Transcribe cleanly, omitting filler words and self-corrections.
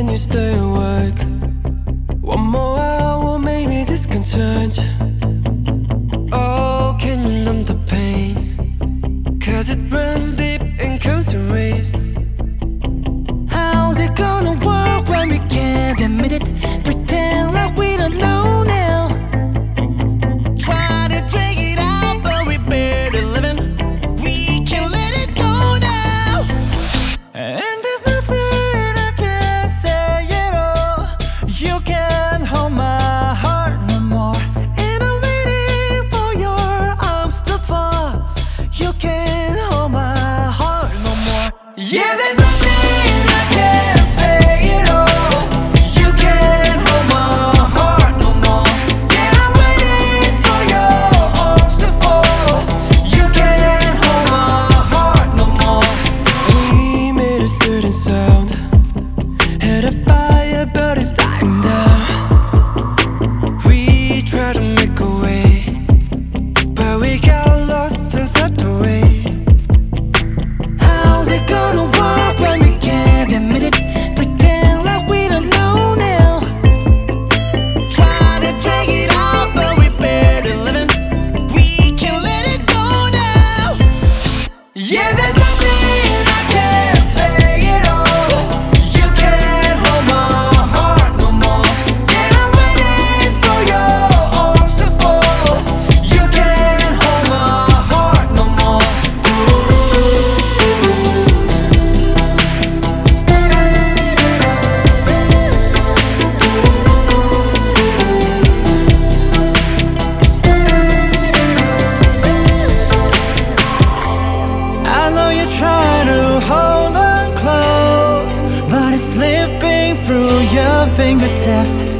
can you stay awake? One more hour made me discontent. Oh, can you numb the pain? 'Cause it runs deep and comes in waves. How's it gonna work when we can't admit it? Pretend like we don't know now. Try to drag it out, but we better living. We can't let it go now. And there's nothing I can say at all. You can't hold my heart no more. And I'm waiting for your arms to fall. You can't hold my heart no more. Yeah, there's nothing I can say at all. You can't hold my heart no more. And I'm waiting for your arms to fall. You can't hold my heart no more. We made a certain sound, had a fire but it's dying down. We tried to make a way, but we got lost and swept away. How's it gonna work when we can't admit it? Pretend like we don't know now. Try to drag it out, but we better living. We can't let it go now. Yeah, there's nothing I can say at all. You can't hold my heart no more. And I'm waiting for your arms to fall. You can't hold my heart no more. I know you're trying to hold on close, but it's slipping through your fingertips.